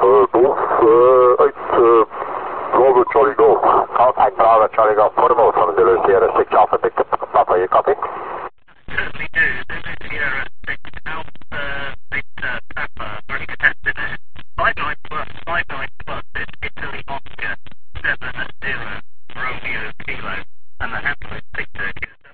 Golf 8 Bravo Charlie Golf. Golf 8 Bravo Charlie Golf Portable from Zulu Sierra 6 Alpha Victor Papa, you copy? Certainly do. Zulu Sierra 6 Alpha Victor Papa, already detected it. 59 plus, it's Italy Oscar 70 Romeo Kilo, and the handle is Victor.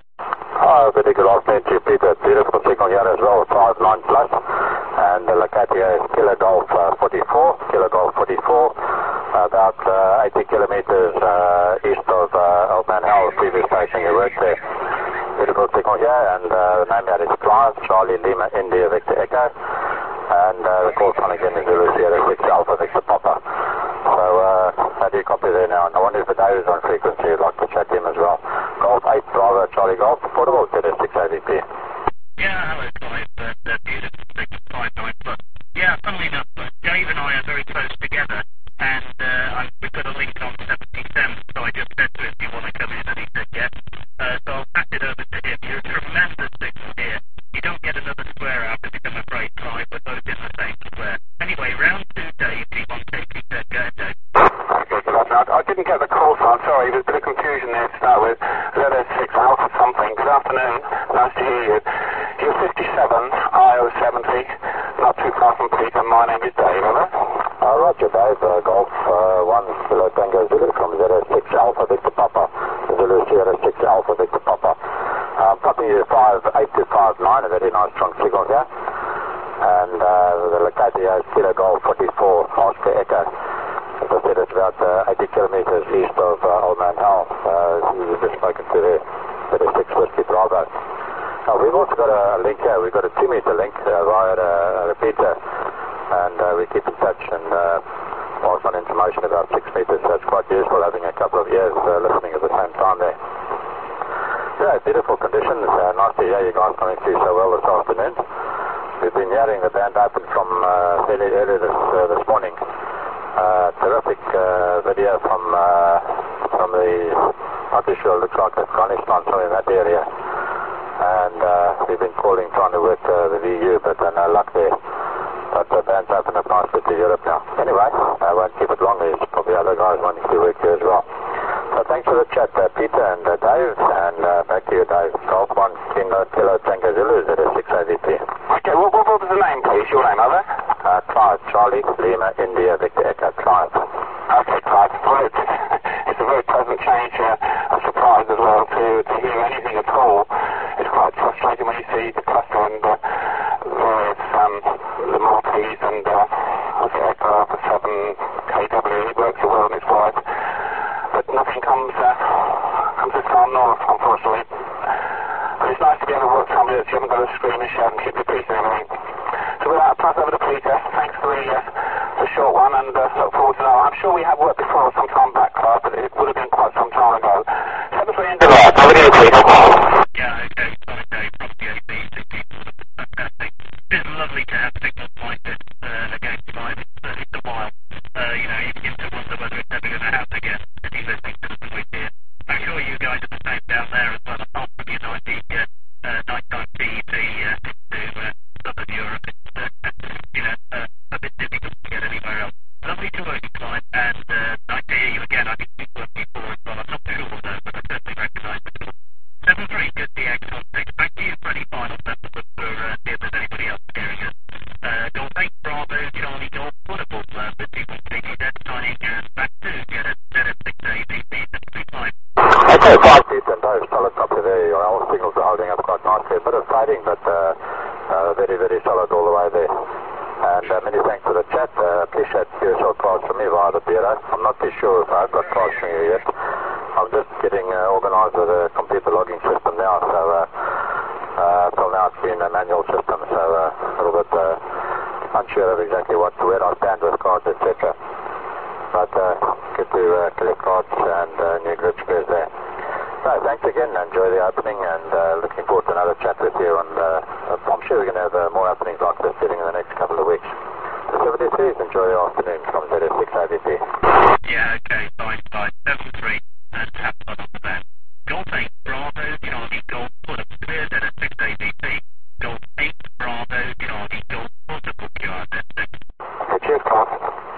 Very good afternoon to you, Peter. Beautiful signal here as well, 59 plus. And the Lacatia is Kilo Golf 44, Kilo Golf 44, about 80 kilometers east of Old Man Howell, previous station you worked there. Beautiful signal here, and the name here is Clive, Charlie Lima, India, Victor Echo. And the call sign again is Zulu Sierra 6 Alpha Victor Papa. So, how do you copy there now? And I wonder if the Dave is on frequency, you'd like to chat to him as well. Golf 8 Bravo Charlie Golf, portable, ZS6 AVP. Yeah, hello Clive, beautiful signal, 59 plus. Yeah, funnily enough, Dave and I are very close together, and we've got a link on 77, so I just said to him, do you want to come in? And he said yes. So I'll pass it over to him. You're a tremendous signal here. You don't get another square out of it, I'm afraid, Clive. We're both in the same square. Anyway, round 2, Dave, T1KP said, go ahead, Dave. Okay, good afternoon. I didn't get the call sign, sorry, there's a bit of confusion there to start with. ZS6 Alpha something. Good afternoon, nice to hear you. You're 57, IO 70, not too far from Peter. My name is Dave, hello? Roger, Dave. Golf 1 Kilo Tango Zulu from ZS6 Alpha Victor Papa, Zulu Sierra 6 Alpha Victor Papa. Copy you 58 to 59, a very nice strong signal here. And the Lacatia is Kilo Golf 44, Oscar Echo. As I said, it's about 80 kilometers east of Old Man Howell. You've just spoken to the ZS6 Whiskey Bravo. We've also got a link here. We've got a 2-meter link via a repeater, and we keep in touch and pass on information about 6 meters, so it's quite useful having a couple of ears listening at the same time there. Yeah, beautiful conditions. Nice to hear you guys coming through so well this afternoon. We've been hearing the band open from fairly early this morning. Terrific video from the, not too sure, looks like Afghanistan, somewhere in that area. And we've been calling, trying to work the VU, but no luck there. But the band's open up nicely to Europe now. Anyway, I won't keep it long. There's probably other guys wanting to work here as well. So thanks for the chat, Peter and Dave. And back to you, Dave. Golf 1 Kilo Tango Zulu, ZS6 AVP. Okay, what was the name, please? Your name, other? Clive, Charlie, Lima, India, Victor Echo, Clive. Okay, Clive. Well, it's a very pleasant change, a surprise as well to hear anything at all. It's quite frustrating when you see the cluster and various the Maltese and Echo Alpha 7 KW. He works so well and his wife, but nothing comes this far north, unfortunately. But it's nice to be able to work somebody that you haven't got to scream and shout and keep your peace and everything. So with that, I'll pass over to Peter. Thanks for the short one, and look forward to that. I'm sure we have worked before some time back, Clive, but it would have been quite some time ago. 7-3 into that. Over to you, Peter. Yeah, okay, sorry, Dave, from the AB, fantastic. It's lovely to have signals like this again, Clive. It's a while. You begin to wonder whether it's ever going to happen again, if you're listening to the voice here. I'm sure you guys are the same down there as well, apart from your nighttime PEP into southern Europe. It's, a bit difficult to get anywhere else. Lovely to work you, Clive, and nice to hear you again. I think we've worked before as well. I'm not sure though, but I certainly recognise the call. 7-3, good DX on 6. Back to you for any final messages for see if there's anybody else hearing us. Golf 8 Bravo, Charlie Golf, portable, with people taking that signing back to get a ZS6 AVP, 735. Okay, 5 feet and those solid copy there. All signals are holding up quite nicely. A bit of fading, but very, very solid all the way there. And many thanks for the chat. Appreciate QSL cards from me via the bureau. I'm not too sure if I've got cards from you yet. I'm just getting organised with a computer logging system now. So till now it's been a manual system. So a little bit unsure of exactly where I stand with cards, etc. But good to collect cards and new group squares there. So thanks again. Enjoy the opening, and looking forward to another chat with you. And I'm sure we're going to have more openings like this getting in the next couple of weeks. So 73s, enjoy the afternoon from ZS6 AVP. Yeah, okay, fine. 7-3, and have fun on the band. Golf 8 Bravo, Charlie Golf, put up clear ZS6 AVP. Golf 8 Bravo, Charlie Golf, portable QRZ6. Cheers, Clive.